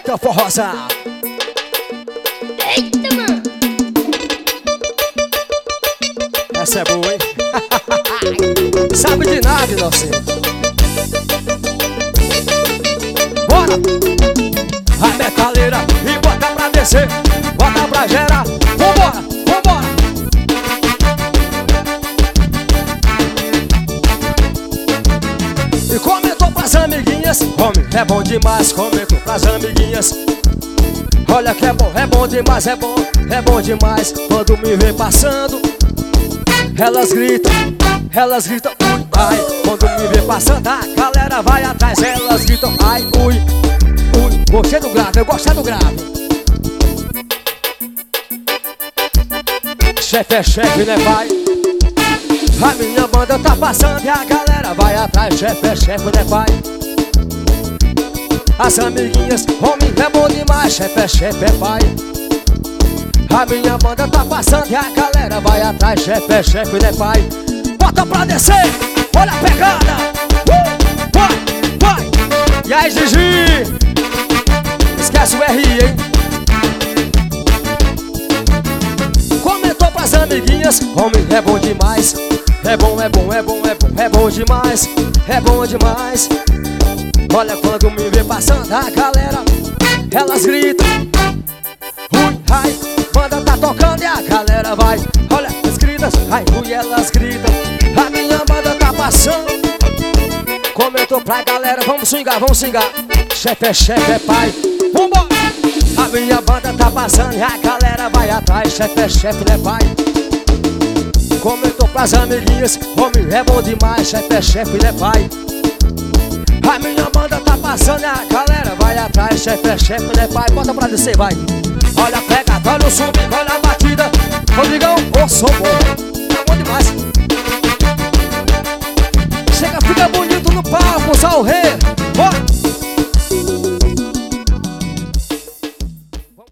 Eita, forrosa! Eita, mano! Essa é boa, hein? Sabe de nada, inocente. Bora! A metaleira e bota pra descer, bota pra gerar. Vambora, vambora! E comentou pras amiguinhas, homem, é bom demais. Comentou pras amiguinhas, olha que é bom demais, é bom demais. Quando me vê passando, elas gritam, ui, ai. Quando me vê passando, a galera vai atrás. Elas gritam, ai, ui, ui. Gostei do grave, eu gostei do grave. Chefe é chefe, né, pai? A minha banda tá passando e a galera vai atrás. Chefe é chefe, né, pai? As amiguinhas, homem, é bom demais. Chefe é pai. A minha banda tá passando e a galera vai atrás. Chefe é chefe, né, pai? Bota pra descer, olha a pegada. Vai! E aí, Gigi? Esquece o RI, hein? Comentou pras amiguinhas, homem, é bom demais. É bom demais. É bom demais. Olha quando me vê passando a galera, elas gritam, ui, ai. Banda tá tocando e a galera vai, olha as gritas, ai, ui, elas gritam. A minha banda tá passando. Comentou pra galera, vamos swingar. Chefe é pai, vambora. A minha banda tá passando e a galera vai atrás. Chefe é chefe, né, pai? Comentou pras amiguinhas, homem, é bom demais. Chefe é chefe, né, pai? A minha banda tá passando e a galera vai atrás. Chefe é chefe, né, pai? Bota pra descer, vai. Olha a pegada, olha o swing, olha a batida. Rodrigão, ô, sou bom, é bom demais. Chega, fica bonito no palco, só o rei.